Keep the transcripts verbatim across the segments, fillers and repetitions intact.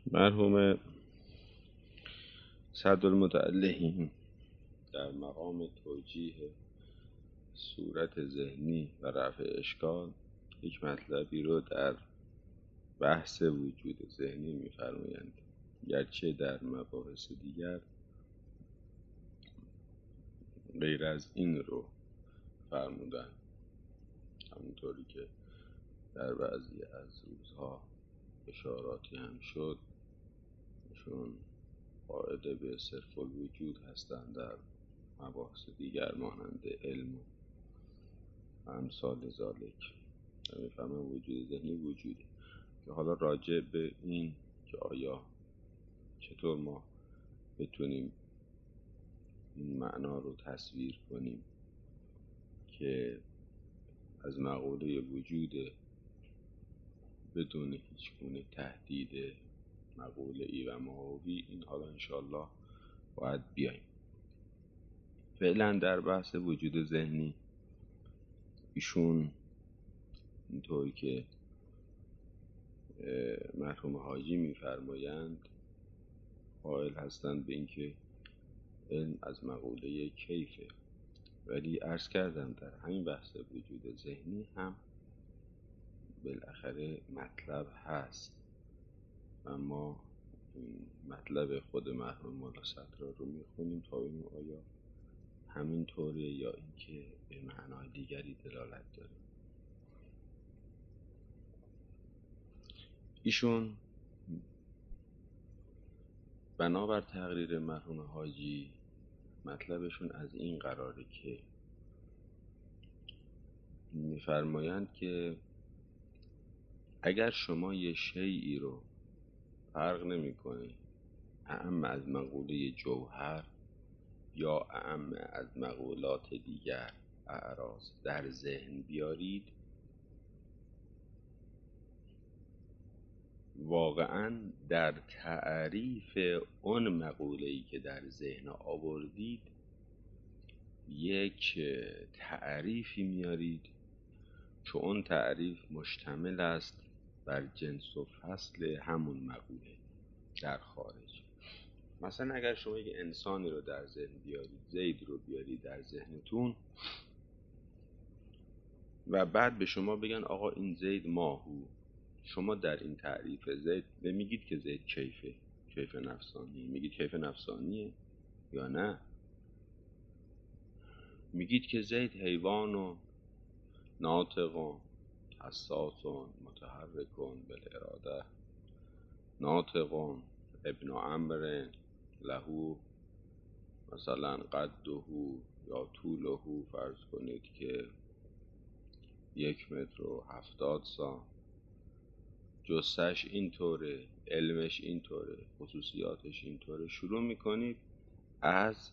مرحوم صدرالمتعلحین در مقام توجیه صورت ذهنی و رفع اشکال یک مطلبی رو در بحث وجود ذهنی می‌فرمایند، گرچه در مباحث دیگر غیر از این رو فرمودن، همونطوری که در بعضی از روزها اشاراتی هم شد. چون قائل به صرف الوجود هستند در مباحث دیگر مانند علم و امثال ذالک، میفهمه وجود ذهنی وجوده. که حالا راجع به این که آیا چطور ما بتونیم این معنا رو تصویر کنیم که از مقوله وجود بدون هیچ گونه تهدید مقوله ای و ماهوی، این حالا انشاءالله باید بیاییم. فعلا در بحث وجود ذهنی ایشون اینطوری که مرحوم حاجی میفرمایند قائل هستند به اینکه علم از مقوله کیفه، ولی عرض کردم در همین بحث وجود ذهنی هم بالاخره مطلب هست و ما مطلب خود مرحوم مولا صدرا رو میخونیم تا ببینیم آیا همین طوره یا اینکه به معنای دیگری دلالت داره. ایشون بنابر تقریر مرحوم حاجی مطلبشون از این قراره که میفرمایند که اگر شما یه شیئی رو فرق نمی‌کنه اعم از مقوله جوهر یا اعم از مقولات دیگر اعراض در ذهن بیارید، واقعا در تعریف اون مقوله‌ای که در ذهن آوردید یک تعریفی میارید که اون تعریف مشتمل است بر جنس و فصل همون مقوله در خارج. مثلا اگر شما یک انسانی رو در ذهن بیارید، زید رو بیارید در ذهنتون و بعد به شما بگن آقا این زید ماهو، شما در این تعریف زید نمیگید که زید کیفه، کیف نفسانی، میگید کیف نفسانیه یا نه؟ میگید که زید حیوان و ناطق حساس متحرک بالاراده، ناطق ابن عمرو لهو مثلا قده یا طوله فرض کنید که یک متر و هفتاد سان، جثه‌ش اینطوره، علمش اینطوره، خصوصیاتش اینطوره. شروع میکنید از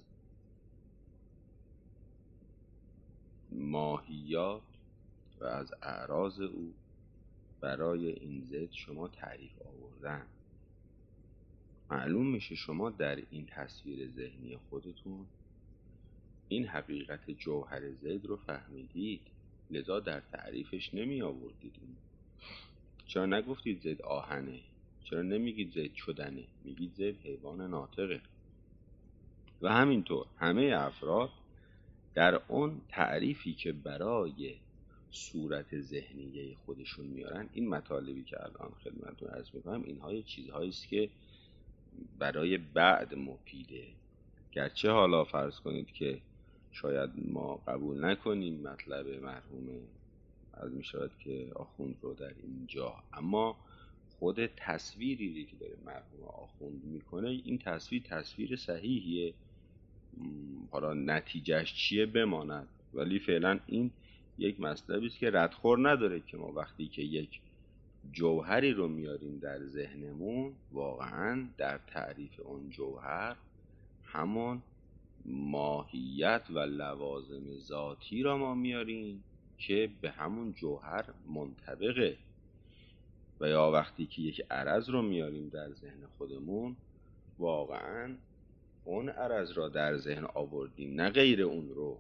ماهیات و از اعراض او برای این ضد شما تعریف آوردن. معلوم میشه شما در این تصویر ذهنی خودتون این حقیقت جوهر زید رو فهمیدید، لذا در تعریفش نمی آوردید. چرا نگفتید زید آهنه؟ چرا نمیگید زید شدنه؟ میگید زید حیوان ناطقه. و همینطور همه افراد در اون تعریفی که برای صورت ذهنیه خودشون میارن، این مطالبی که الان خدمتتون عرض میکنم اینها یه چیزهایی است که برای بعد مفیده. گرچه حالا فرض کنید که شاید ما قبول نکنیم مطلب مرحوم از میشود که آخوند رو در اینجا، اما خود تصویری که داره مرحوم آخوند میکنه این تصویر تصویر صحیحیه. حالا نتیجهش چیه بماند، ولی فعلا این یک مطلبی است که ردخور نداره که ما وقتی که یک جوهری رو میاریم در ذهنمون واقعا در تعریف اون جوهر همون ماهیت و لوازم ذاتی را ما میاریم که به همون جوهر منطبقه. و یا وقتی که یک عرض رو میاریم در ذهن خودمون واقعا اون عرض را در ذهن آوردیم نه غیر اون رو.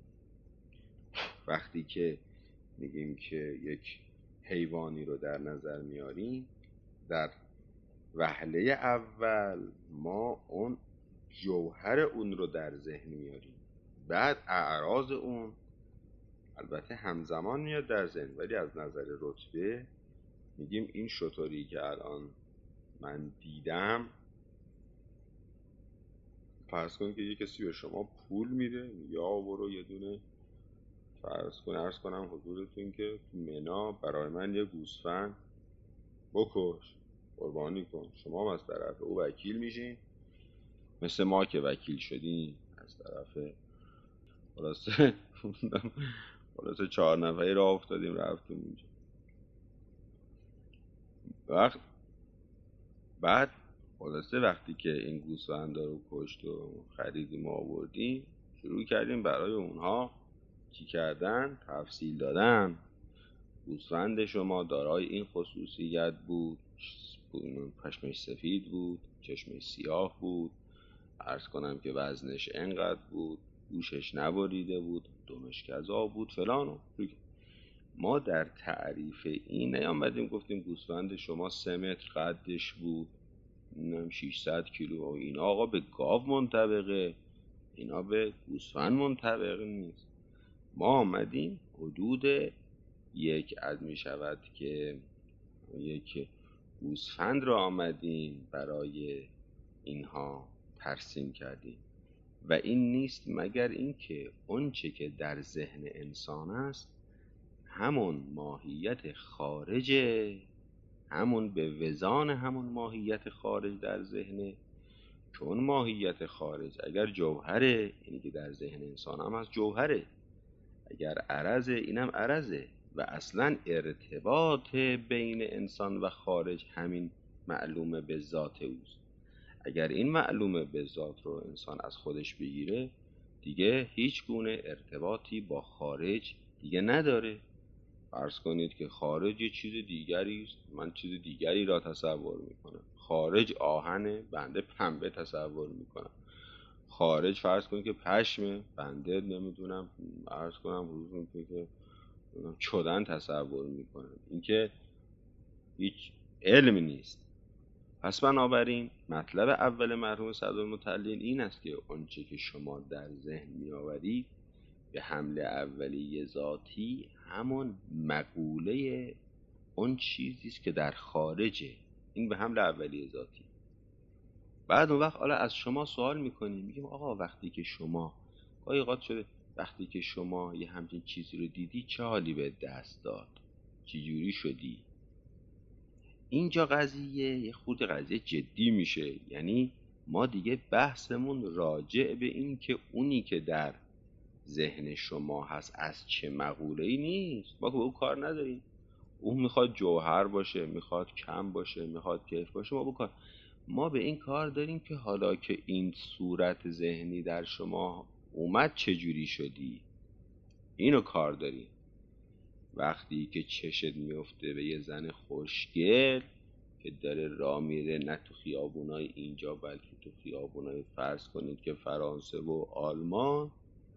وقتی که میگیم که یک حیوانی رو در نظر میاریم، در وهله اول ما اون جوهر اون رو در ذهن میاریم، بعد اعراض اون البته همزمان میاد در ذهن، ولی از نظر رتبه میگیم این شطوری که الان من دیدم، فرض کنید که یه کسی به شما پول میده، یا برو یه دونه فرض کن عرض کنم حضورتون که تو منا برای من یه گوسفند بکش، قربانی کن. شما هم از طرف او وکیل میشین، مثل ما که وکیل شدیم از طرف. خلاصه خلاصه چهار نفری راه افتادیم رفتیم اونجا. وقت بعد خلاصه وقتی که این گوسفندا رو کشت و خریدیم و آوردیم، شروع کردیم برای اونها چی کردن؟ تفصیل دادن. گوسفند شما دارای این خصوصیت بود، پشمش سفید بود، چشمش سیاه بود، عرض کنم که وزنش انقدر بود، گوشش نبریده بود، دمش کذا بود فلانو. ما در تعریف این نیامدیم گفتیم گوسفند شما سه متر قدش بود، اینم ششصد کیلو و اینا. آقا به گاو منطبقه، اینا به گوسفند منطبق نیست. ما آمدیم حدود یک عد می شود که یک گوسفند را آمدیم برای اینها ترسیم کردیم، و این نیست مگر اینکه اونچه که در ذهن انسان است همون ماهیت خارجه، همون به وزان همون ماهیت خارج در ذهنه. چون ماهیت خارج اگر جوهره، اینی که در ذهن انسان هم هست جوهره، اگر عرضه اینم عرضه، و اصلا ارتباط بین انسان و خارج همین معلومه به ذات اوست. اگر این معلومه به ذات رو انسان از خودش بگیره، دیگه هیچ گونه ارتباطی با خارج دیگه نداره. فرض کنید که خارج یه چیز دیگری است، من چیز دیگری را تصور میکنم. خارج آهنه، بنده پنبه تصور میکنم. خارج فرض کنید که پشمه، بنده نمیدونم عرض کنم حضورتون که چدن تصور میکنم. این که هیچ علم نیست. پس بنابراین مطلب اول مرحوم صدرالمتعلین این است که آنچه که شما در ذهن میآورید به حمله اولیه ذاتی همون مقوله اون چیزی است که در خارجه. این به حمله اولیه ذاتی. بعد اون وقت حالا از شما سوال میکنیم، میگیم آقا وقتی که شما آیقات شده، وقتی که شما یه همچین چیزی رو دیدی چه حالی به دست داد؟ چی جوری شدی؟ اینجا قضیه یه خورده قضیه جدی میشه. یعنی ما دیگه بحثمون راجع به این که اونی که در ذهن شما هست از چه مقوله‌ای نیست. ما که به اون کار نداریم. اون میخواد جوهر باشه، میخواد کم باشه، میخواد کیف باشه، ما بکن. ما به این کار داریم که حالا که این صورت ذهنی در شما اومد چجوری شدی؟ اینو کار داریم. وقتی که چشت میفته به یه زن خوشگل که داره راه میره، نه تو خیابونای اینجا بلکه تو خیابونای فرض کنید که فرانسه و آلمان،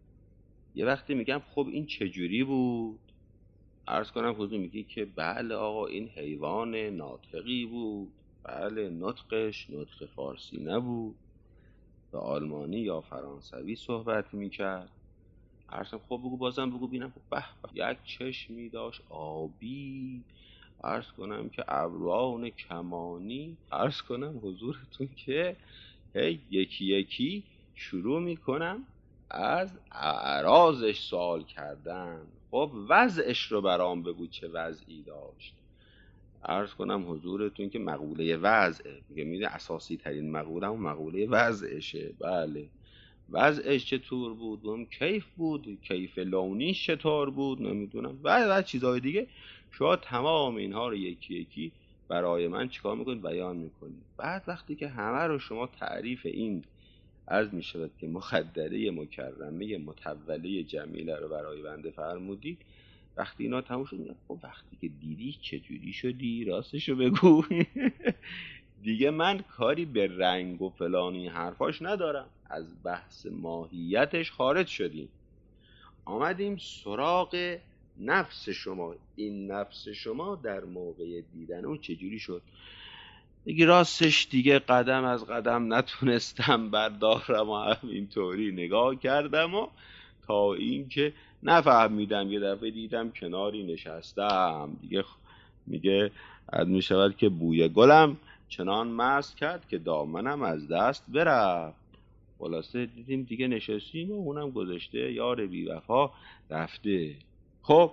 یه وقتی میگم خب این چجوری بود؟ عرض کنم حضور میگی که بله آقا این حیوان ناطقی بود، بله نطقش نطق فارسی نبود، به آلمانی یا فرانسوی صحبت میکرد. عرض کنم خب بگو، بازم بگو بینم. به به، یک چشمی داشت آبی، عرض کنم که ابروان کمانی. عرض کنم حضورتون که هی یکی یکی شروع میکنم از اعراضش سوال کردن. خب وضعش رو برام بگو چه وضعی داشت. عرض کنم حضورتون که مقوله وضعه، میگه میده اساسی ترین مقوله هم مقوله وضعشه. بله وضعش چطور بود؟ اون کیف بود، کیف لونیش چطور بود، نمیدونم و و چیزهای دیگه. شما تمام اینها رو یکی یکی برای من چیکار میکنید؟ بیان میکنید. بعد وقتی که همه رو شما تعریف این عرض میشود که مخدره مکرمه متوله جمیله رو برای بنده فرمودید، وقتی اینا تموم شد، خب وقتی که دیدی چجوری شدی؟ راستشو بگو. دیگه من کاری به رنگ و فلانی حرفاش ندارم، از بحث ماهیتش خارج شدیم، آمدیم سراغ نفس شما. این نفس شما در موقع دیدن اون چجوری شد؟ دیگه راستش دیگه قدم از قدم نتونستم بردارم و همینطوری نگاه کردم و تا اینکه نفهمیدم یه دفعه دیدم کناری نشستم دیگه. میگه از می شود که بوی گلم چنان مست کرد که دامنم از دست برفت. خلاصه دیدیم دیگه نشستیم و اونم گذاشته یار بی وفا رفته. خب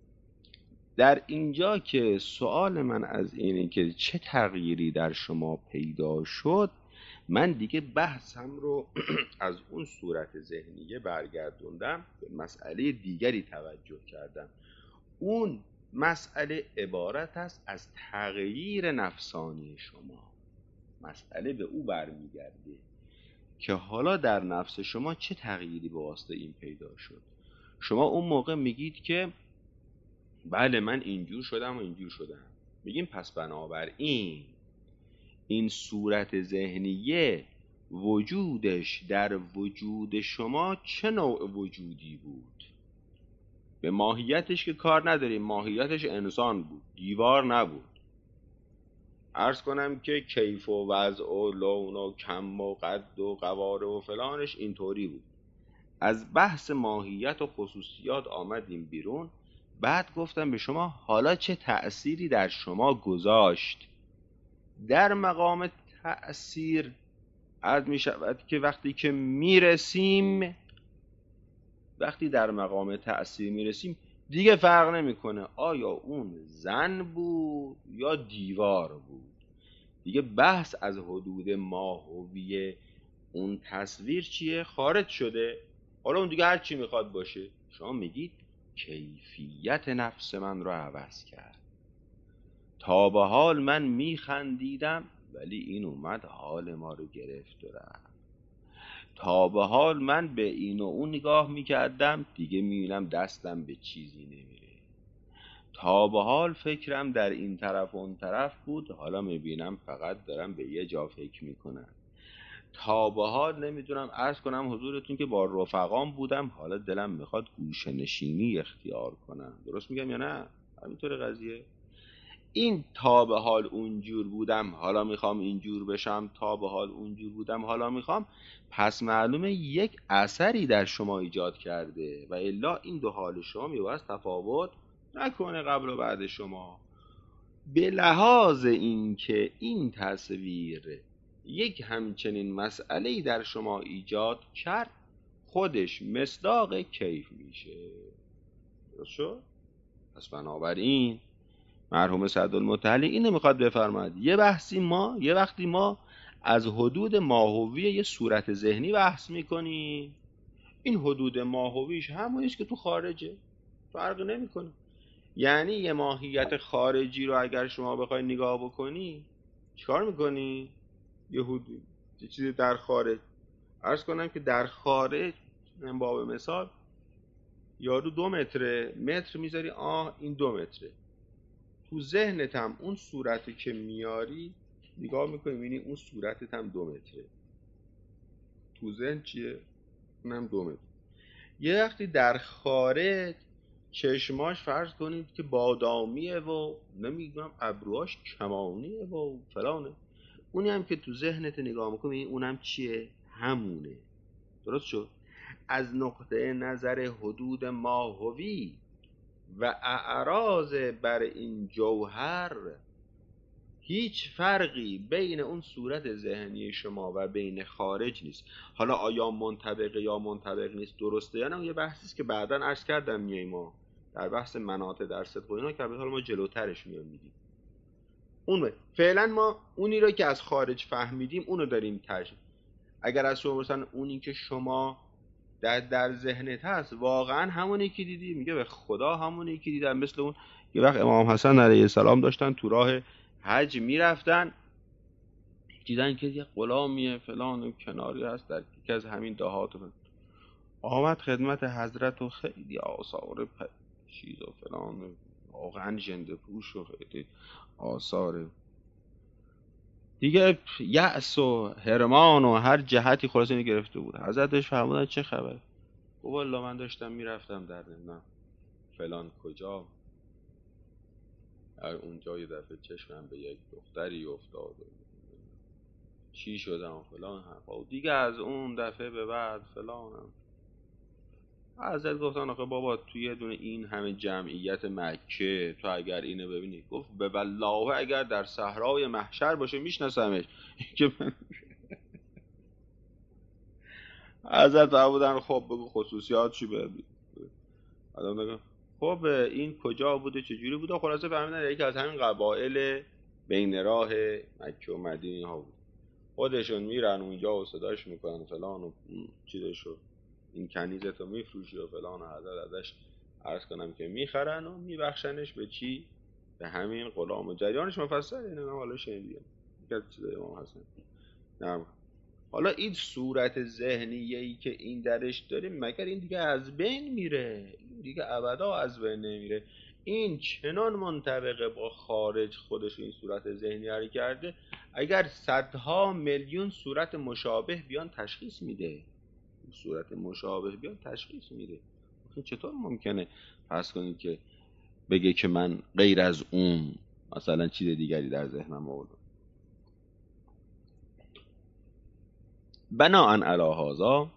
در اینجا که سوال من از اینه که چه تغییری در شما پیدا شد، من دیگه بحثم رو از اون صورت ذهنیه برگردوندم به مسئله دیگری توجه کردم. اون مسئله عبارت است از تغییر نفسانی شما. مسئله به او برمیگرده که حالا در نفس شما چه تغییری به واسطه این پیدا شد. شما اون موقع میگید که بله من اینجور شدم و اینجور شدم. میگیم پس بنابراین این صورت ذهنیه وجودش در وجود شما چه نوع وجودی بود؟ به ماهیتش که کار نداریم، ماهیتش انسان بود، دیوار نبود. عرض کنم که کیف و وضع و لون و کم و قد و قواره و فلانش اینطوری بود. از بحث ماهیت و خصوصیات آمدیم بیرون. بعد گفتم به شما حالا چه تأثیری در شما گذاشت. در مقام تأثیر عرض می شود که وقتی که میرسیم وقتی در مقام تأثیر میرسیم دیگه فرق نمیکنه آیا اون زن بود یا دیوار بود. دیگه بحث از حدود ماهوی اون تصویر چیه؟ خارج شده. حالا اون دیگه هر چی میخواد باشه. شما میگید کیفیت نفس من رو عوض کرد. تا به حال من میخندیدم ولی این اومد حال ما رو گرفت و رفت. تا به حال من به این و اون نگاه میکردم دیگه میبینم دستم به چیزی نمیره. تا به حال فکرم در این طرف و اون طرف بود، حالا میبینم فقط دارم به یه جا فکر میکنم. تا به حال نمیدونم عرض کنم حضورتون که با رفقام بودم، حالا دلم میخواد گوشه نشینی اختیار کنم. درست میگم یا نه؟ همینطور قضیه. این تا به حال اونجور بودم حالا میخوام اینجور بشم، تا به حال اونجور بودم حالا میخوام، پس معلومه یک اثری در شما ایجاد کرده و الا این دو حال شما میباید تفاوت نکنه قبل و بعد شما. به لحاظ این که این تصویر یک همچنین مسئله‌ای در شما ایجاد کرد، خودش مصداق کیف میشه. درست شد؟ پس بنابراین مرحوم سعدالمطلع اینو میخواد بفرماید یه بحثی ما یه وقتی ما از حدود ماهوی یه صورت ذهنی بحث میکنیم، این حدود ماهویش همونیست که تو خارجه، فرق نمیکنه. یعنی یه ماهیت خارجی رو اگر شما بخوای نگاه بکنی چیکار میکنی؟ یه حدود یه چیزی در خارج. عرض کنم که در خارج من باب مثال یارو دو متره، متر میذاری آه این دو متره، تو ذهنت هم اون صورتی که میاری نگاه میکنی میبینی اون صورتت هم دو متره. تو ذهن چیه؟ اونم دو متر. یه وقتی در خارج چشماش فرض کنید که بادامیه و نمیدونم ابروهاش کمانیه و فلانه، اونی هم که تو ذهنت نگاه میکنی اونم چیه؟ همونه. درست شد؟ از نقطه نظر حدود ماهوی و اعراض بر این جوهر هیچ فرقی بین اون صورت ذهنی شما و بین خارج نیست. حالا آیا منطبقه یا منطبق نیست درسته یا نه یه بحثی است که بعداً عرض کردم میای ما در بحث مناطق در صدق و اینا که حالا ما جلوترش میام میگیم. اون فعلا ما اونی رو که از خارج فهمیدیم اونو داریم ترجمه. اگر از شما مثلا اونی که شما در در ذهنت هست واقعا همونی که دیدی، میگه به خدا همونی که دیدم. مثل اون یه وقت امام حسن علیه السلام داشتن تو راه حج میرفتن، دیدن که یه غلامی فلان کناری هست در یکی از همین دهات، آمد خدمت حضرت و خیلی آثار چیز و فلان، واقعا ژنده پوش و خیلی آثار دیگه یأس و حرمان و هر جهتی خلاص اینو گرفته بود. حضرتش فرمودن چه خبر؟ گفت والله من داشتم میرفتم در نمیدونم فلان کجا، در اونجا یه دفعه چشمم به یک دختری افتاد و چی شدم فلان حرفا و دیگه از اون دفعه به بعد فلانم. حضرت گفتن آخه بابا توی یه دونه این همه جمعیت مکه تو اگر اینو ببینی، گفت به والله اگر در صحرای محشر باشه میشناسمش. که حضرت فرمودن خب بگو خصوصیات چی ببین. آدم نگه خب این کجا بوده چجوری بوده، خلاصه فهمیدن یکی از همین قبایل بین راه مکه و مدینه ها بود. خودشون میرن اونجا و صداش میکنن فلان و چیزشو این کنیزتو میفروشی و فلان و حضرت ازش عرض کنم که میخرن و میبخشنش به چی؟ به همین غلام. و جریانش مفصل اینه، من حالا شنیدیم که چیزای امام حسن. نعم. حالا این صورت ذهنیه ای که این درش داریم مگر این دیگه از بین میره؟ این دیگه ابدا از بین نمیره. این چنان منطبقه با خارج خودش این صورت ذهنی رو کرده، اگر صدها میلیون صورت مشابه بیان تشخیص میده. صورت مشابه بیان تشخیص میده. چطور ممکنه فرض کنید که بگه که من غیر از اون مثلا چیز دیگری در ذهنم آوردم؟ بناءً علی هذا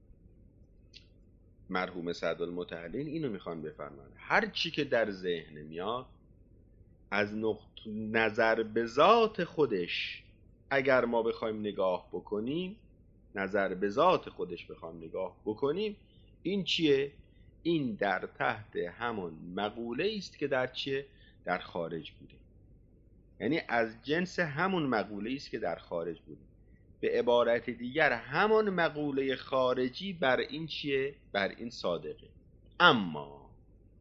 مرحوم سعدالمتحلین اینو میخوان بفرمایند هر چی که در ذهن میاد از نقطه نظر به ذات خودش اگر ما بخوایم نگاه بکنیم، نظر به ذات خودش بخوایم نگاه بکنیم، این چیه؟ این در تحت همون مقوله است که در چیه؟ در خارج بوده. یعنی از جنس همون مقوله است که در خارج بوده. به عبارت دیگر همون مقوله خارجی بر این چیه؟ بر این صادقه. اما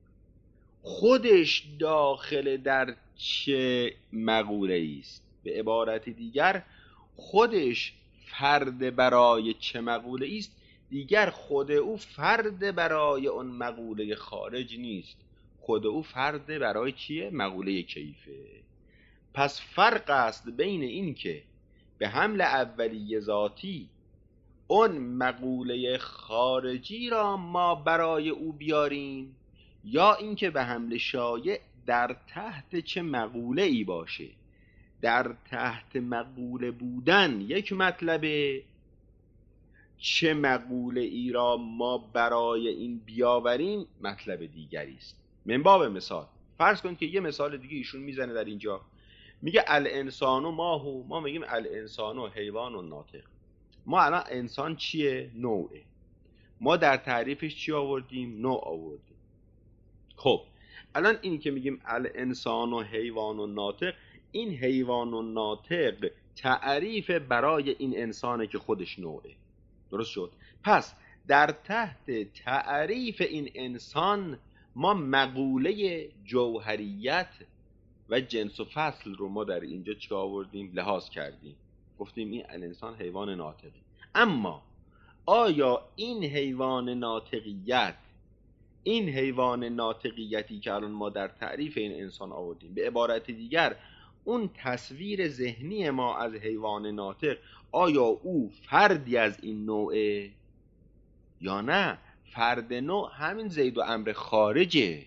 خودش داخل در چه مقوله است؟ به عبارت دیگر خودش فرد برای چه مقوله است؟ دیگر خود او فرد برای اون مقوله خارج نیست، خود او فرد برای چیه؟ مقوله کیفه. پس فرق است بین این که به حمل اولیه ذاتی اون مقوله خارجی را ما برای او بیاریم، یا اینکه به حمل شایع در تحت چه مقوله ای باشه. در تحت مقوله بودن یک مطلبه، چه مقوله ای را ما برای این بیاوریم مطلب دیگری است. من باب مثال فرض کنید که یه مثال دیگه ایشون میزنه در اینجا، میگه الانسان و ماهو، ما میگیم الانسان و حیوان و ناطق. ما الان انسان چیه؟ نوعه. ما در تعریفش چی آوردیم؟ نوع آوردیم. خب الان این که میگیم الانسان و حیوان و ناطق، این حیوان و ناطق تعریف برای این انسانه که خودش نوعه. درست شد؟ پس در تحت تعریف این انسان ما مقوله جوهریت و جنس و فصل رو ما در اینجا چی آوردیم؟ لحاظ کردیم، گفتیم این انسان حیوان ناطقی. اما آیا این حیوان ناطقیت، این حیوان ناطقیتی که الان ما در تعریف این انسان آوردیم، به عبارت دیگر اون تصویر ذهنی ما از حیوان ناطق، آیا او فردی از این نوعه یا نه؟ فرد نوع همین زید و عمرو خارجه.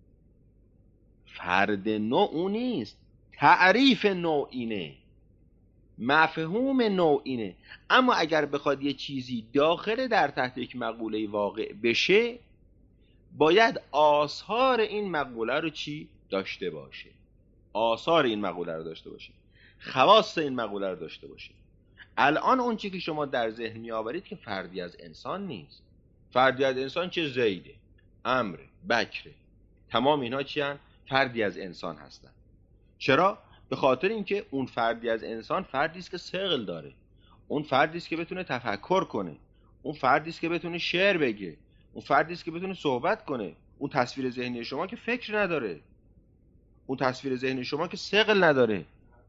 فرد نوع اون نیست، تعریف نوع اینه، مفهوم نوع اینه. اما اگر بخواد یه چیزی داخل در تحت یک مقوله واقع بشه، باید آثار این مقوله رو چی؟ داشته باشه. آثار این مقوله رو داشته باشه، خواص این مقوله رو داشته باشه. الان اون چی که شما در ذهن می آورید که فردی از انسان نیست. فردی از انسان چه؟ زیده، عمرو، بکره، تمام اینها چی هن؟ فردی از انسان هستن. چرا؟ به خاطر اینکه اون فردی از انسان فردی است که ثقل داره، اون فردی است که بتونه تفکر کنه، اون فردی است که بتونه شعر بگه، اون فردی است که بتونه صحبت کنه. اون تصویر ذهنی شما که فکر نداره، اون تصویر ذهنی شما که ثقل نداره.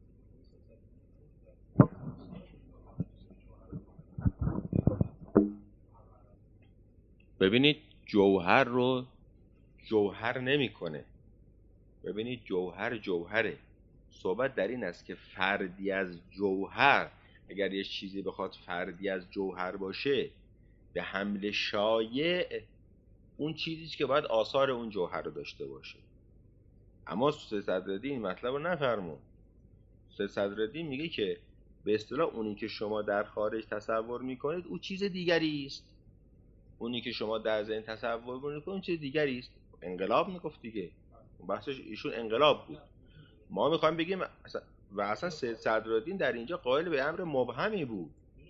ببینید جوهر رو جوهر نمیکنه. ببینید جوهر جوهره. صحبت در این است که فردی از جوهر، اگر یه چیزی بخواد فردی از جوهر باشه، به حمل شایع اون چیزیست که باید آثار اون جوهر رو داشته باشه. اما سه صدرالدین این مطلب رو نفرمون. سه صدرالدین میگه که به اصطلاح اونی که شما در خارج تصور میکنید او چیز دیگری است، اونی که شما در ذهن تصور میکنید چیز دیگری است. انقلاب میگفت دیگه، بحثش ایشون انقلاب بود. ما میخوایم بگیم اصلا و اصلا سید صدرالدین در اینجا قائل به امر مبهمی بود.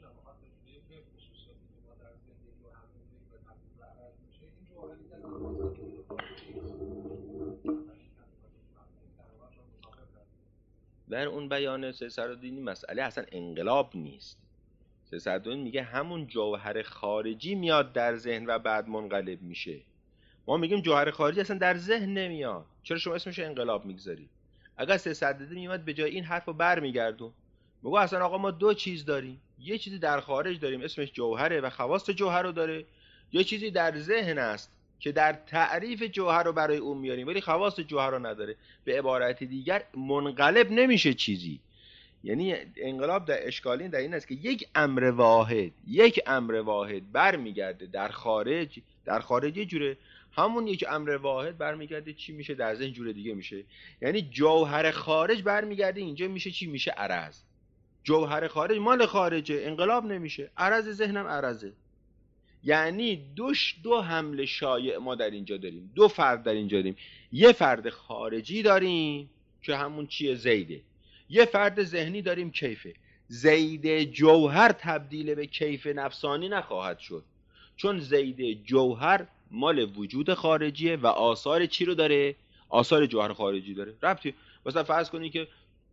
در اون بیان سید صدرالدین مسئله اصلا انقلاب نیست. سید صدرالدین میگه همون جوهر خارجی میاد در ذهن و بعد منقلب میشه. ما میگیم جوهر خارجی اصلا در ذهن نمیاد، چرا شما اسمش انقلاب میگذاری؟ اگر سید صدرالدین میومد به جای این حرفو برمیگردون، میگه اصلا آقا ما دو چیز داریم، یه چیزی در خارج داریم اسمش جوهره و خواص جوهر رو داره، یه چیزی در ذهن است که در تعریف جوهر رو برای اون میاریم ولی خواص جوهر رو نداره. به عبارت دیگر منقلب نمیشه چیزی. یعنی انقلاب در اشکالین در این است که یک امر واحد یک امر واحد برمیگرده در خارج، در خارج یه جوره، همون یک امر واحد برمیگرده چی میشه در ذهن جور دیگه میشه. یعنی جوهر خارج برمیگرده اینجا میشه چی؟ میشه عرض. جوهر خارج مال خارجه، انقلاب نمیشه. عرض ذهنم عرضه. یعنی دوش دو حمل شایع ما در اینجا داریم، دو فرد در اینجا داریم. یه فرد خارجی داریم که همون چیه؟ زیده. یه فرد ذهنی داریم کیفه. زید جوهر تبدیل به کیف نفسانی نخواهد شد، چون زید جوهر مال وجود خارجیه و آثار چی رو داره؟ آثار جوهر خارجی داره. ربطی مثلا فرض کنی که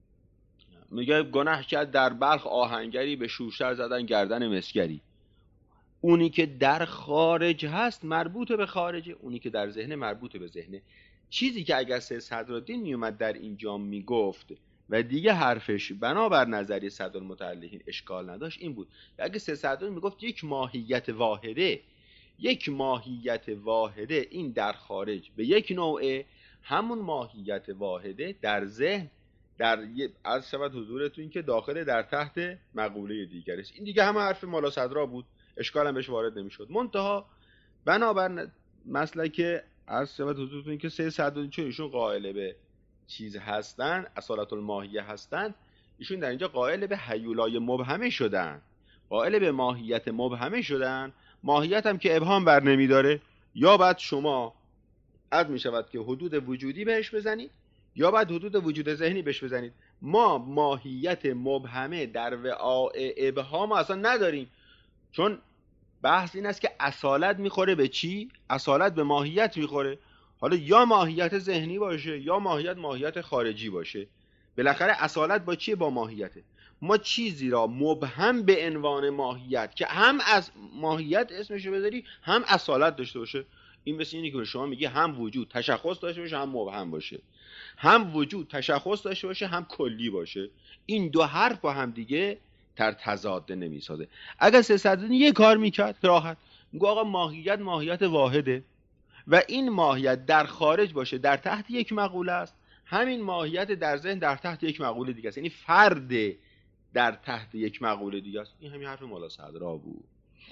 میگه گناه کرد در بلخ آهنگری به شورشر زدن گردن مسگری. اونی که در خارج هست مربوط به خارجه، اونی که در ذهن مربوط به ذهنه. چیزی که اگر سید صدرالدین میومد در اینجا میگفت و دیگه حرفش بنابر نظریه صدرالمتعلقین اشکال نداشت این بود اگه سید صدرالدین میگفت یک ماهیت واحده، یک ماهیت واحده این در خارج به یک نوعه، همون ماهیت واحده در ذهن در از شود حضورتون که داخل در تحت مقوله دیگر است. این دیگه همه حرف مولا صدرا بود، اشکال هم بهش وارد نمیشد. منتها بنابر مسلک از شود حضورتون که سید صدرالدین چون ایشون قائل به چیز هستن، اصالت الماهیه هستن، ایشون در اینجا قائل به هیولای مبهمه شدن، قائل به ماهیت مبهمه شدن. ماهیت هم که ابهام بر نمیداره، یا بعد شما عد می شود که حدود وجودی بهش بزنید یا بعد حدود وجود ذهنی بهش بزنید. ما ماهیت مبهمه در وعاء ابهام اصلا نداریم، چون بحث این است که اصالت میخوره به چی؟ اصالت به ماهیت میخوره. حالا یا ماهیت ذهنی باشه یا ماهیت ماهیت خارجی باشه، بالاخره اصالت با چیه؟ با ماهیته. ما چیزی را مبهم به عنوان ماهیت که هم از ماهیت اسمشو بذاری هم اصالت داشته باشه، این مثل اینی که شما میگی هم وجود تشخص داشته باشه هم مبهم باشه، هم وجود تشخص داشته باشه هم کلی باشه. این دو حرف با هم دیگه تر تضاد نمیسازه. اگر سه صدرالدین یه کار میکرد راحت میگه آقا ماهیت ماهیت واحده و این ماهیت در خارج باشه در تحت یک مقوله است، همین ماهیت در ذهن در تحت یک مقوله دیگه است، یعنی فرد در تحت یک مقوله دیگه است. این همین حرف مولا صدرا بود.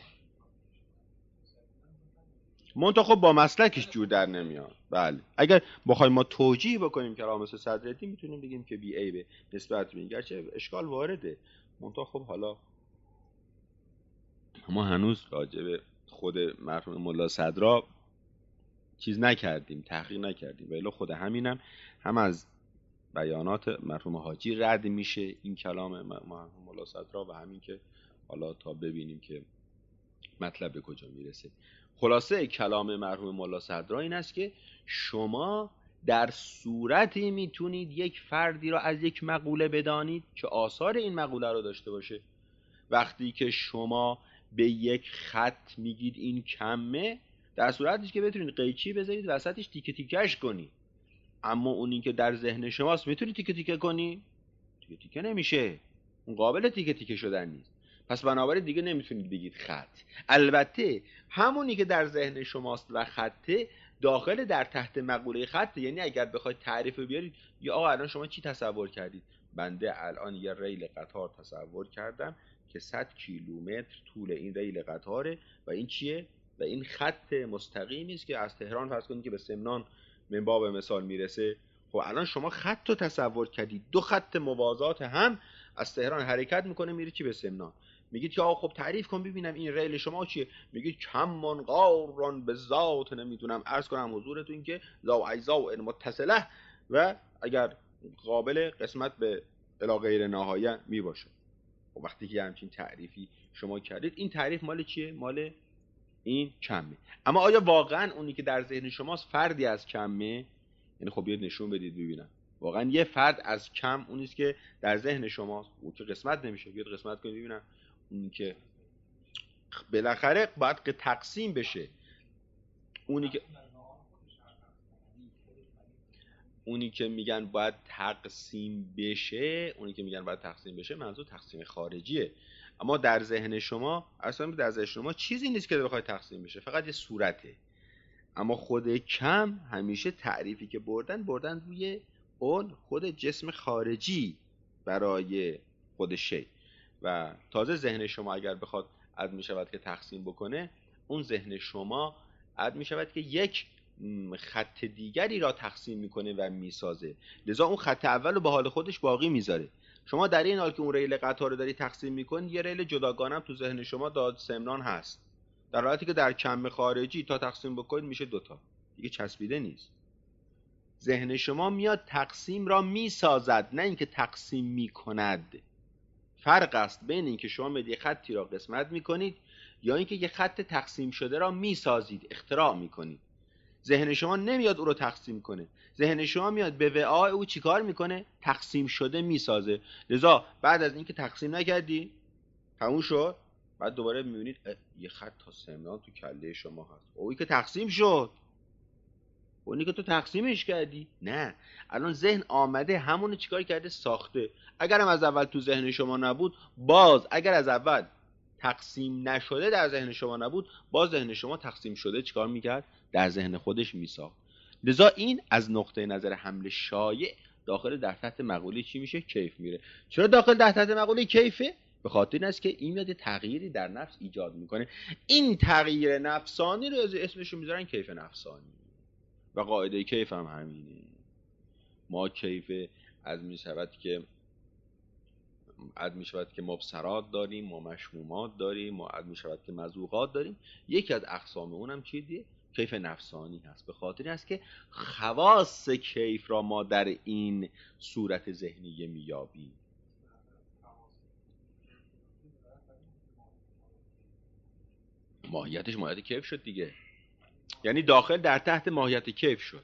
منتها خب با مسلکش جور در نمیاد. بله اگر بخوایم ما توجیه بکنیم کلام سید صدرالدین میتونیم بگیم که بی عیبه نسبت به این، گرچه اشکال وارده. منتها خب حالا ما هنوز راجع به خود مرحوم مولا صدرا چیز نکردیم، تحقیق نکردیم، ولی خود همینم هم از بیانات مرحوم حاجی رد میشه این کلام مرحوم مولا صدرا و همین که حالا تا ببینیم که مطلب به کجا میرسه. خلاصه کلام مرحوم مولا صدرا این است که شما در صورتی میتونید یک فردی را از یک مقوله بدانید که آثار این مقوله رو داشته باشه. وقتی که شما به یک خط میگید این کمه، در صورتیش که بتونید قیچی بذارید وسطش تیکه تیکهش کنید. اما اونی که در ذهن شماست میتونید تیکه تیکه کنی؟ تیکه تیکه نمیشه، اون قابل تیکه تیکه شدن نیست. پس بنابراین دیگه نمیتونید بگید خط. البته همونی که در ذهن شماست و خطه داخل در تحت مقوله خطه. یعنی اگر بخواید تعریف بیارید، یا آقا الان شما چی تصور کردید؟ بنده الان یه ریل قطار تصور کردم که صد کیلومتر طول این ریل قطاره و این چیه؟ و این خط مستقیمی است که از تهران فرض کنید که به سمنان من باب مثال میرسه. خب الان شما خط رو تصور کردید، دو خط موازات هم از تهران حرکت میکنه میره چی به سمنان. میگید که آقا خب تعریف کن ببینم این ریل شما چیه؟ میگید کمان قارن به ذات، نمیدونم عرض کنم حضورتون که ذا اجزاء متصله و اگر قابل قسمت به الی غیر نهایه می باشه. خب وقتی که همچین تعریفی شما کردید، این تعریف مال چیه؟ مال این کمه. اما آیا واقعا اونی که در ذهن شماست فردی از کمه؟ یعنی خب بیاید نشون بدید ببینم واقعا یه فرد از کم اونیست که در ذهن شماست. اون که قسمت نمیشه، بیاید قسمت کنید ببینم. اونی که بالاخره باید که تقسیم بشه، اونی که اونی که میگن باید تقسیم بشه، اونی که میگن باید تقسیم بشه منظور تقسیم خارجیه. اما در ذهن شما اصلا در ذهن شما چیزی نیست که بخواد تقسیم بشه، فقط یه صورته. اما خود کم همیشه تعریفی که بردن بردن روی اون خود جسم خارجی برای خود شی. و تازه ذهن شما اگر بخواد عد می شود که تقسیم بکنه، اون ذهن شما عد می شود که یک خط دیگری را تقسیم میکنه و میسازه، لذا اون خط اول رو به حال خودش باقی میذاره. شما در این حال که اون ریل قطار رو داری تقسیم میکنی، یه ریل جداگانه هم تو ذهن شما داد سمنان هست، در حالتی که در کم خارجی تا تقسیم بکنید میشه دوتا، دیگه چسبیده نیست. ذهن شما میاد تقسیم را میسازد، نه اینکه تقسیم میکند. فرق است بین اینکه شما میاد یه خطی را قسمت میکنید یا اینکه یه خط تقسیم شده را میسازید، اختراع میکنید. ذهن شما نمیاد او رو تقسیم کنه، ذهن شما میاد به وعای او چیکار میکنه؟ تقسیم شده میسازه. لذا بعد از اینکه تقسیم نکردی تموم شد، بعد دوباره میبینید یه خط تا سمنان تو کله شما هست. اویی که تقسیم شد، اونی که تو تقسیمش کردی، نه، الان ذهن آمده همونو چیکار کرده؟ ساخته. اگرم از اول تو ذهن شما نبود، باز اگر از اول تقسیم نشده در ذهن شما نبود، باز ذهن شما تقسیم شده چیکار میکرد؟ در ذهن خودش میساخت. لذا این از نقطه نظر حمل شایع داخل در تحت مقوله چی میشه؟ کیف میره. چرا داخل در تحت مقوله کیفه؟ به خاطر این است که این میاد تغییری در نفس ایجاد میکنه. این تغییر نفسانی رو اسمش رو میذارن کیف نفسانی و قاعده کیف هم همینه. ما کیف از میشود که عد می شود که مبصرات داریم، ما مشمومات داریم، ما عد می شود که مذوقات داریم. یکی از اقسام اونم چیه؟ کیف نفسانی هست. به خاطر است که خواص کیف را ما در این صورت ذهنی میابیم. ماهیتش ماهیت کیف شد دیگه، یعنی داخل در تحت ماهیت کیف شد.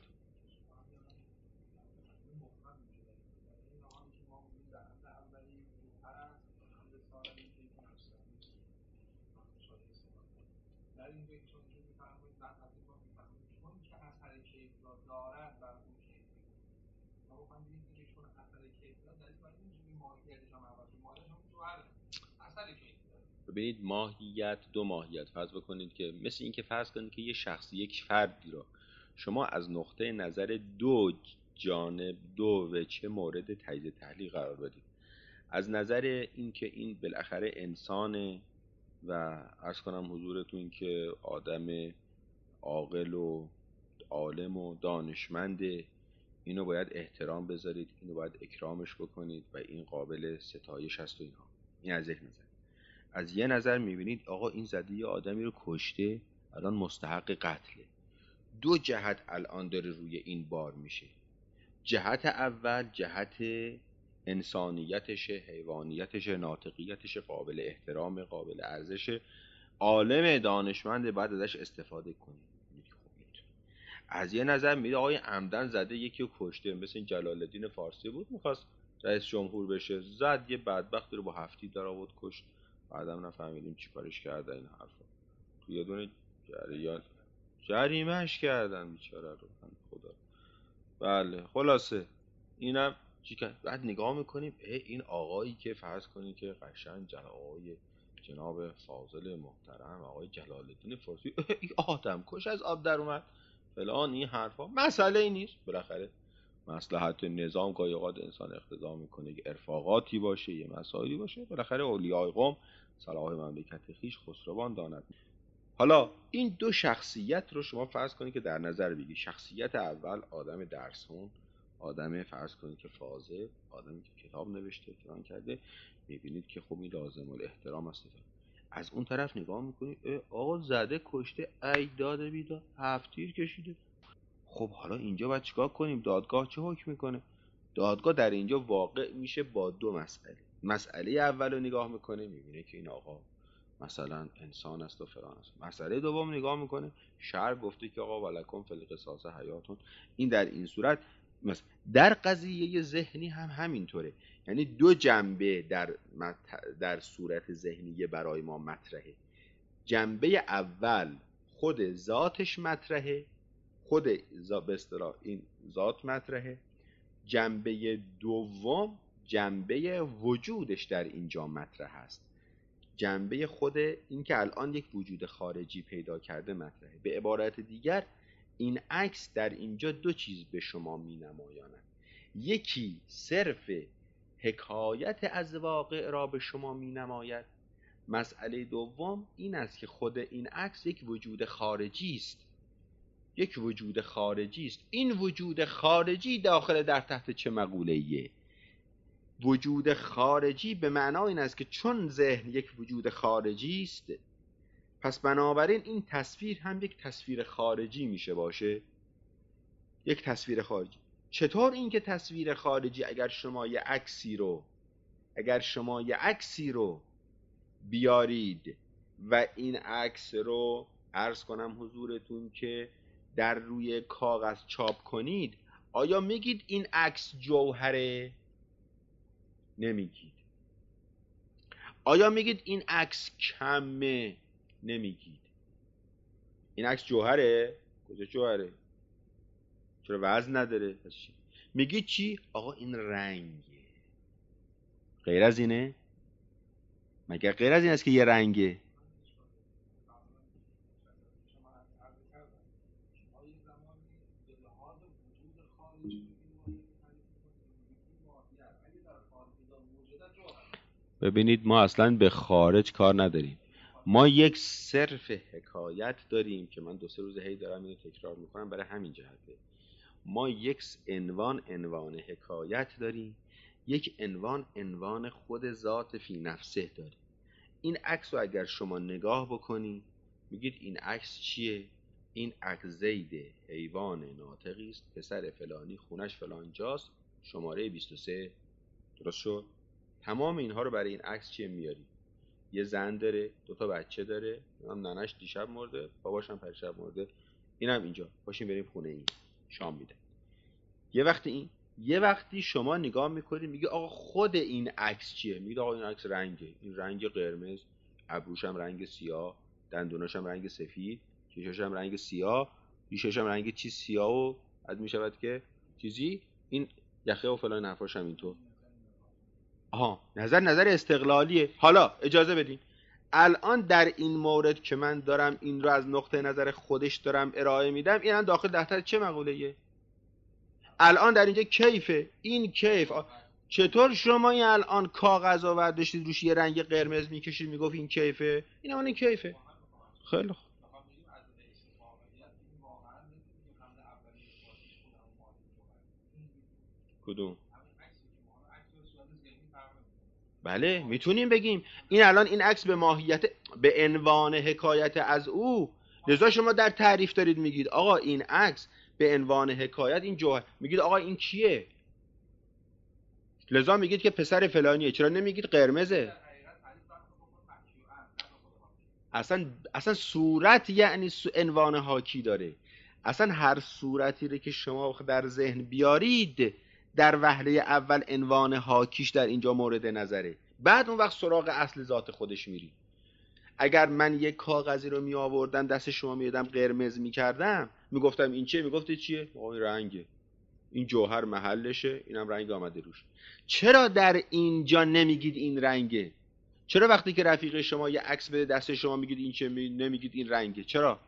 ببینید ماهیت دو ماهیت فرض بکنید که مثل این که فرض کنید که یه شخصی یک فردی رو شما از نقطه نظر دو جانب دو وجه مورد تجزیه تحلیل قرار بدید. از نظر این که این بالاخره انسانه و عرض کنم حضورتون که آدم عاقل و عالم و دانشمنده، اینو باید احترام بذارید، اینو باید اکرامش بکنید و این قابل ستایش هست و اینها. این از یک نظر. از یه نظر میبینید آقا این زده یه آدمی رو کشته، الان مستحق قتله. دو جهت الان داره روی این بار میشه. جهت اول جهت انسانیتش، حیوانیتش، ناطقیتش، قابل احترام، قابل ارزش، عالم دانشمند، بعد ازش استفاده کنید. از یه نظر میده آقای عمدن زده یکی رو کشته، مثل این جلال الدین فارسی بود میخواست رئیس جمهور بشه، زد یه بدبختی رو با هفتی در آورد کشت، بعدم نفهمیدیم چی کارش کردن این حرفا. تو یه دونه جریان جریمهش کردن بیچاره رو خدا. بله خلاصه اینم چی کرد. بعد نگاه میکنیم این آقایی که فرض کنیم که قشنگ آقای جناب فاضل محترم آقای جلال الدین فارسی این آدم کش از آب در اومد فلان، این حرفا مسئله ای نیست. بالاخره مصلحت نظام گاهی اوقات انسان اقتضا میکنه که ارفاقاتی باشه، یه مسائلی باشه، بالاخره اولیاء قوم صلاح مملکت خویش خسروان داند. حالا این دو شخصیت رو شما فرض کنید که در نظر بگیرید. شخصیت اول آدم درسون، آدم فرض کنید که فاضل، آدمی که کتاب نوشته فلان کرده، میبینید که خب این لازم الاحترام است. از اون طرف نگاه میکنید آقا زده کشته، ای داده بیداد، هفت تیر کشیده. خب حالا اینجا باید چیکار کنیم؟ دادگاه چه حکم میکنه؟ دادگاه در اینجا واقع میشه با دو مسئله. مسئله اول رو نگاه میکنه، میبینه که این آقا مثلا انسان است و فلان است. مسئله دوم نگاه میکنه، شرع گفته که آقا ولکم فی القصاص حیاتون. این در این صورت در قضیه ذهنی هم همینطوره، یعنی دو جنبه در در صورت ذهنی برای ما مطرحه. جنبه اول خود ذاتش مطرحه، خود به اصطلاح این ذات مطرحه. جنبه دوم جنبه وجودش در اینجا مطرح است. جنبه خود این که الان یک وجود خارجی پیدا کرده مطرحه. به عبارت دیگر این عکس در اینجا دو چیز به شما می نمایاند. یکی صرف حکایت از واقع را به شما می نماید. مسئله دوم این است که خود این عکس یک وجود خارجی است. یک وجود خارجی است. این وجود خارجی داخل در تحت چه مقوله‌ایه؟ وجود خارجی به معنای این است که چون ذهن یک وجود خارجی است، پس بنابراین این تصویر هم یک تصویر خارجی میشه باشه. یک تصویر خارجی. چطور این که تصویر خارجی؟ اگر شما یه عکسی رو اگر شما یه عکسی رو بیارید و این عکس رو عرض کنم حضورتون که در روی کاغذ چاپ کنید، آیا میگید این عکس جوهره؟ نمیگید. آیا میگید این عکس کمه؟ نمیگید. این عکس جوهره؟ کجا جوهره؟ چرا وزن نداره؟ میگید چی؟ آقا این رنگه. غیر از اینه؟ مگر غیر از این است که یه رنگه؟ ببینید ما اصلا به خارج کار نداریم. ما یک صرف حکایت داریم که من دو سه روز هی دارم اینو تکرار میکنم برای همین جهته. ما یک عنوان عنوان حکایت داریم، یک عنوان عنوان خود ذات فی نفسه داریم. این عکس رو اگر شما نگاه بکنید میگید این عکس چیه؟ این عکس زید حیوان ناطقی است، پسر فلانی، خونش فلان جاست، شماره بیست و سه. درست شد؟ تمام اینها رو برای این عکس چیه میاری؟ یه زن داره، دو تا بچه داره، هم ننش دیشب مرده، باباش هم پریشب مرده، اینم اینجا، باشیم بریم خونه این شام میده. یه وقتی این یه وقتی شما نگاه میکنید میگه آقا خود این عکس چیه؟ میگه آقا این عکس رنگه، این رنگ قرمز، ابروش هم رنگ سیاه، دندوناش هم رنگ سفید، چشاش هم رنگ سیاه، ریشش هم رنگ چی سیاه و از میشود که چیزی، این یخه و فلان حرفاش هم اینطور. آها، نظر نظر استقلالیه. حالا اجازه بدین الان در این مورد که من دارم این رو از نقطه نظر خودش دارم ارائه میدم، این داخل دفتر چه مقوله‌ایه؟ الان در اینجا کیفه. این کیف چطور شما این الان کاغذ آورد داشتید روش یه رنگ قرمز میکشید میگفت این کیفه؟ این اون این کیفه. خیلی خوب. کدوم؟ بله میتونیم بگیم این الان این عکس به ماهیت به عنوان حکایت از او، لذا شما در تعریف دارید میگید آقا این عکس به عنوان حکایت این جوهر، میگید آقا این کیه؟ لذا میگید که پسر فلانیه. چرا نمیگید قرمزه؟ اصلا اصلا صورت یعنی عنوان حاکی داره. اصلا هر صورتی رو که شما در ذهن بیارید در وهله اول عنوان حاکیش در اینجا مورد نظره، بعد اون وقت سراغ اصل ذات خودش میری. اگر من یک کاغذی رو می آوردم دست شما میدادم قرمز میکردم میگفتم این چیه؟ میگفتی چیه؟ این رنگه، این جوهر محلشه، اینم رنگ آمده روش. چرا در اینجا نمیگید این رنگه؟ چرا وقتی که رفیق شما یه عکس بده دست شما میگید این چه، نمیگید این رنگه؟ چرا؟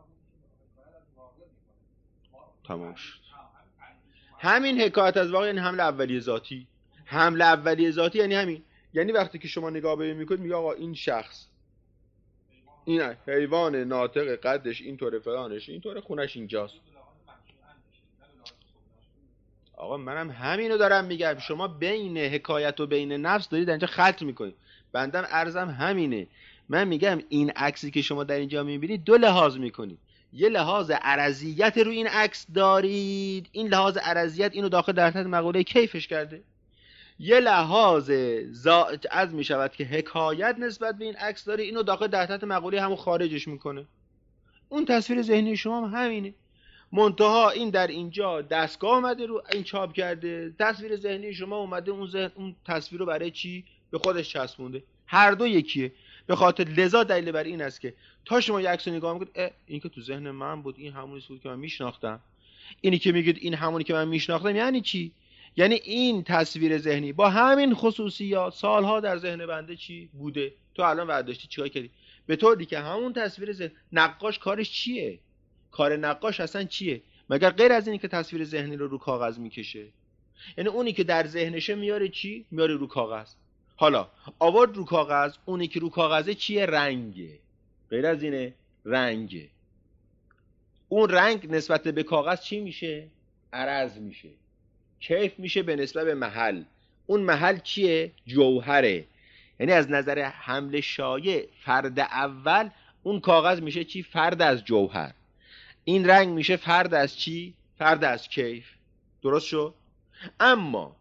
تمام شد. همین حکایت از واقع، یعنی حمل اولیه ذاتی. حمل اولیه ذاتی یعنی همین، یعنی وقتی که شما نگاه ببینید میکنید میگه آقا این شخص، این حیوان ناطق، قدش اینطوره، فلانش اینطوره، خونش اینجاست. آقا منم همینو دارم میگم، شما بین حکایت و بین نفس دارید اینجا خلط میکنید. بندم عرضم همینه، من میگم این عکسی که شما در اینجا میبینید دو لحاظ میکنید. یه لحاظ عرضیت روی این عکس دارید، این لحاظ عرضیت اینو داخل در تحت مقوله کیفش کرده. یه لحاظ ذات از میشود که حکایت نسبت به این عکس داره، اینو داخل در تحت مقوله همون خارجش میکنه. اون تصویر ذهنی شما هم همینه، منتها این در اینجا دستگاه اومده رو این چاپ کرده، تصویر ذهنی شما اومده اون ذهن اون تصویر رو برای چی به خودش چسبونده. هر دو یکیه. به خاطر لذا دلیل بر این است که تا شما یک عکس رو نگاه میکنید، این که تو ذهن من بود، این همونی بود که من میشناختم. اینی که میگید این همونی که من میشناختم یعنی چی؟ یعنی این تصویر ذهنی با همین خصوصیات سالها در ذهن بنده چی بوده، تو الان برداشتی چیکار کردی؟ به طوری که همون تصویر ذهن، نقاش کارش چیه؟ کار نقاش اصلا چیه مگر غیر از اینی که تصویر ذهنی رو رو کاغذ میکشه؟ یعنی اونی که در ذهنشه میاره چی؟ میاره رو کاغذ. حالا آورد رو کاغذ، اونی که رو کاغذه چیه؟ رنگه. غیر از اینه رنگه. اون رنگ نسبت به کاغذ چی میشه؟ عرض میشه. کیف میشه به نسبت به محل. اون محل چیه؟ جوهره. یعنی از نظر حمل شایع فرد اول اون کاغذ میشه چی؟ فرد از جوهر. این رنگ میشه فرد از چی؟ فرد از کیف. درست شد؟ اما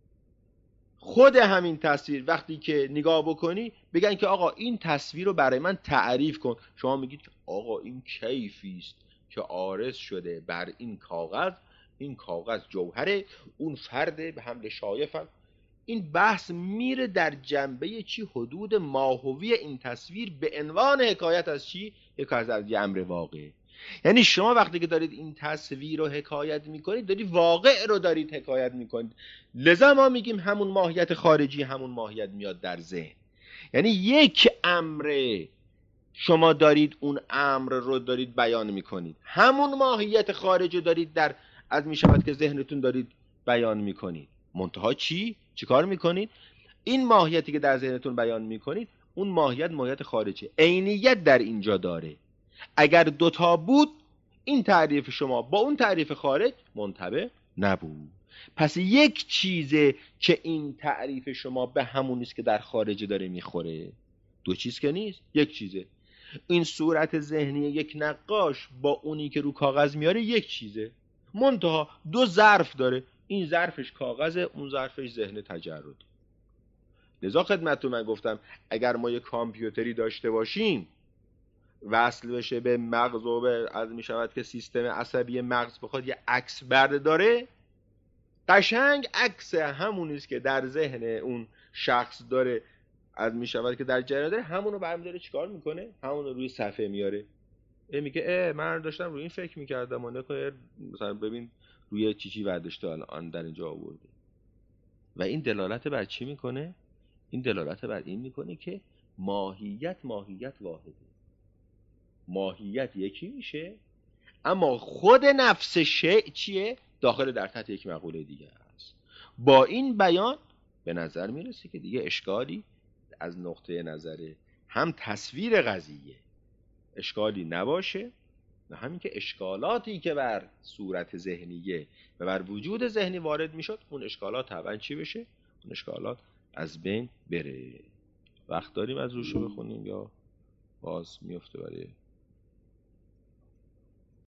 خود همین تصویر وقتی که نگاه بکنی بگن که آقا این تصویر رو برای من تعریف کن، شما میگید که آقا این کیفی است که عارض شده بر این کاغذ، این کاغذ جوهره، اون فرد به حمل شایع فرد. این بحث میره در جنبه چی؟ حدود ماهوی این تصویر به عنوان حکایت از چی؟ حکایت از یه امر واقع. یعنی شما وقتی که دارید این تصویر رو حکایت میکنید دارید واقع رو دارید حکایت میکنید. لذا ما میگیم همون ماهیت خارجی همون ماهیت میاد در ذهن. یعنی یک امر شما دارید اون امر رو دارید بیان میکنید، همون ماهیت خارجی دارید در از میشود که ذهنتون دارید بیان میکنید. منتها چی؟ چی کار میکنید؟ این ماهیتی که در ذهنتون بیان میکنید اون ماهیت ماهیت خارجی، عینیت در اینجا داره. اگر دوتا بود این تعریف شما با اون تعریف خارج منطبق نبود. پس یک چیزه که این تعریف شما به همون نیست که در خارج داره میخوره. دو چیز که نیست، یک چیزه. این صورت ذهنی یک نقاش با اونی که رو کاغذ میاره یک چیزه، منتها دو ظرف داره، این ظرفش کاغذه، اون ظرفش ذهن تجرد. لذا خدمتتون من گفتم اگر ما یک کامپیوتری داشته باشیم وصل بشه به مغز و به از می شود که سیستم عصبی مغز بخواد یه عکس برداره، قشنگ عکس همونی است که در ذهن اون شخص داره از می شود که در جریان داره، همونو برمی‌داره چیکار میکنه؟ همونو روی صفحه میاره. ای میگه اه من داشتم روی این فکر میکردم و نکنه مثلا ببین روی چی چی برداشته الان در اینجا آورده. و این دلالت بر چی میکنه؟ این دلالت بر این میکنه که ماهیت ماهیت واحده، ماهیت یکی میشه، اما خود نفس شیء چیه؟ داخل در تحت یک مقوله دیگه است. با این بیان به نظر میرسه که دیگه اشکالی از نقطه نظر هم تصویر قضیه اشکالی نباشه، و همین که اشکالاتی که بر صورت ذهنیه و بر وجود ذهنی وارد میشد اون اشکالات طبعا چی بشه؟ اون اشکالات از بین بره. وقت داریم از روشو بخونیم یا باز میفته برای